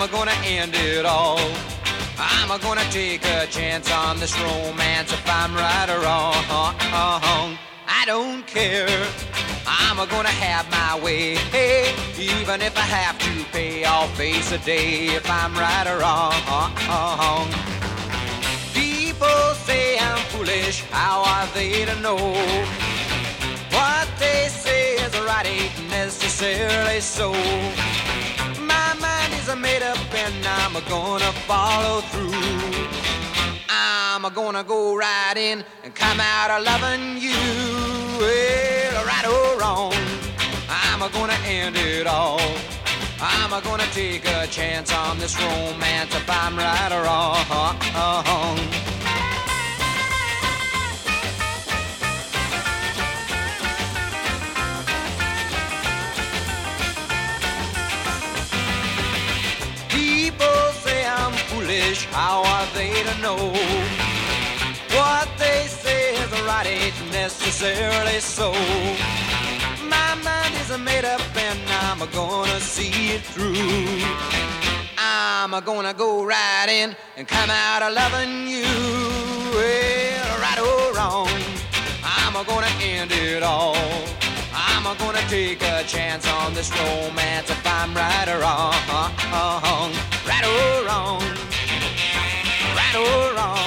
I'm gonna end it all. I'm gonna take a chance on this romance if I'm right or wrong. I don't care. I'm gonna have my way, hey, even if I have to pay, I'll face a day if I'm right or wrong. People say I'm foolish, how are they to know? What they say is right ain't necessarily so. My mind is made up and I'm gonna follow through. I'm gonna go right in and come out of loving you. Well, right or wrong, I'm gonna end it all. I'm gonna take a chance on this romance if I'm right or wrong. People say I'm foolish, how are they to know? What they say is right ain't necessarily so. My mind is made up and I'm gonna see it through. I'm gonna go right in and come out of loving you. Well, right or wrong, I'm gonna end it all. I'm gonna take a chance on this romance if I'm right or wrong. Right or wrong, right or wrong.